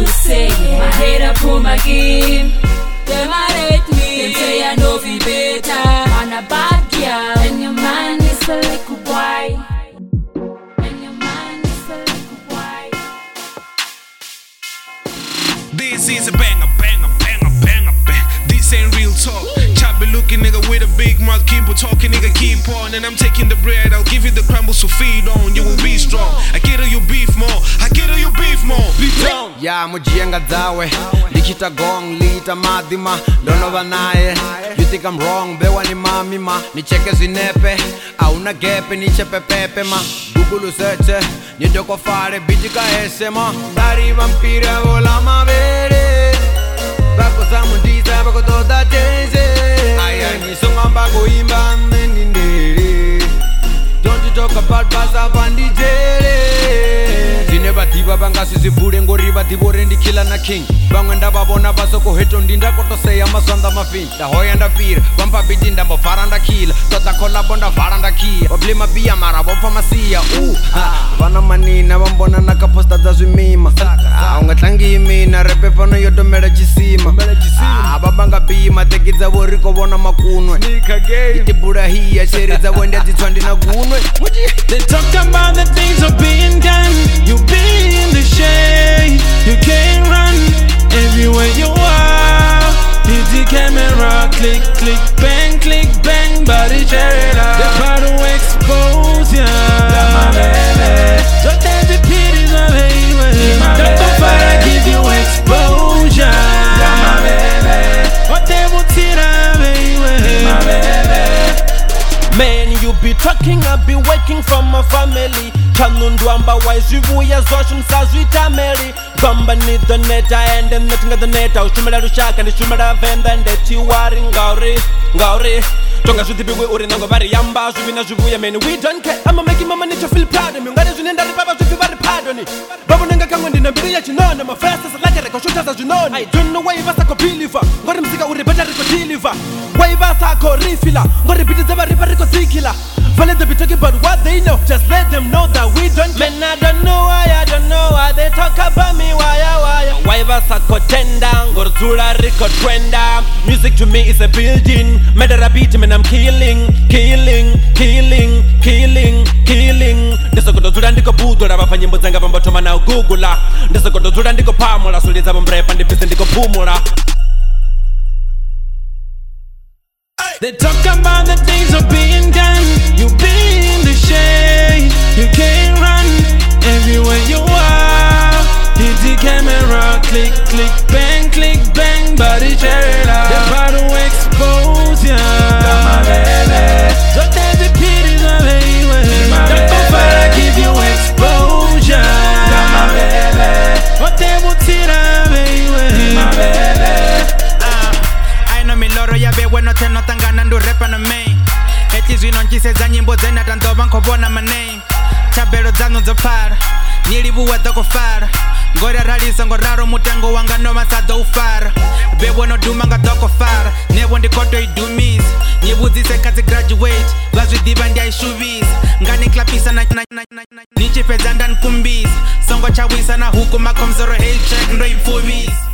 to say. My head up on my game. Them a hate me. Them say I know be better. I'm a bad girl. And your man is a little boy. And your man is a little boy. This is a banger, banger, banger, banger, bang. This ain't real talk. Chubby looking nigga with a big mouth, keep on talking, nigga, keep on. And I'm taking the bread, I'll give you the crumbles to feed on. You will be strong. I get you beef more. I get you beef more. Beat down. Ya mujienga dawe Lichita gong, lita madima Donova nae You think I'm wrong, bewa ni mami ma Nicheke zinepe Auna gepe, nichepe pepe ma Google search Nidoko fare, bitika ese ma Dari vampira vola ma vere Bako samundisa, bako toda tense Aya nisonga mbako imba nindere Don't you talk about basa bandijere Batiba banga sizibure ngoriba dibore ndikila na king bangwe ndababona basoko heto ndinda kotoseya masonda mafin da hoya ndafira kwampa bidinda mbofara ndakila tota kola bonda vara ndakia oblima bia mara bopa masia vana manina vambona nakaposta dza zwimima ungatlangi mina repe fano yotomela chisima babanga bima tekidza voriko vona makunwe itibura hiya sheri dza wende dzitswa ndina gunwe. They talk about the things of being done. You be in the shade, you can't run. Everywhere you are, hit the camera, click, click, bang, body share. They're about to expose ya. So that's the pity of baby. Don't go far, I give you exposure. What they will see that baby. Man, you be talking, I be working from my family. Chanundwamba wise rivuya zoshu msazwita meri Gamba ni the neta and nothing at the neta Ushumela rushaka and shumela venda and eti wari ngauri Tonga shuti biwe uri nango bari yamba Shuvina shuvuya man, we don't care I'ma make mama need to feel proud of me Ngane zunenda ripapa shufi bari pardon ni Babu nenga kangwe ndina mbiri ya chinona My first is like a reko shooters as you know I don't know why you vasa ko biliva Ngori mzika uri beta riko deliver Why vasa ko refila Ngori biti zeba ripa riko zikila Vale they be talking about what they know Just let them know that we don't care. Man, I don't know why they talk about me, why vasa ko tenda Ngorzula riko trenda Music to me is a building Medera beat man I'm killing Ndesokoto zula ndiko budura Vapa nyimbo zanga vambotoma na ugugula Ndesokoto zula ndiko pamula Suliza vambrepa ndipise ndiko pumula. They talk about the things of being done. You be in the shade, you can't run. Everywhere you are, hit the camera, click, bang, body share. They're about to expose ya. So that's the pity of baby. Don't go far, I give you exposure. What they will see that baby. I know me loro ya be bueno te no tan ganando repa na me. Eti zwino nchise za nyimbo zena tanto banko bona my name. Chabero zanu zopara. Nilibuwa doko fara. Ngora ralisa ngoraro mutango wanga no masado ufara. Be bueno dumanga doko fara. Nebo ndikoto idumis. Nyibuzise kazi graduate. Vazu diva ndia ishuvis. Ngani klapisa na nichi pezanda nkumbis. Songo chawisa na huku makomzoro hey check ndo ifuvis.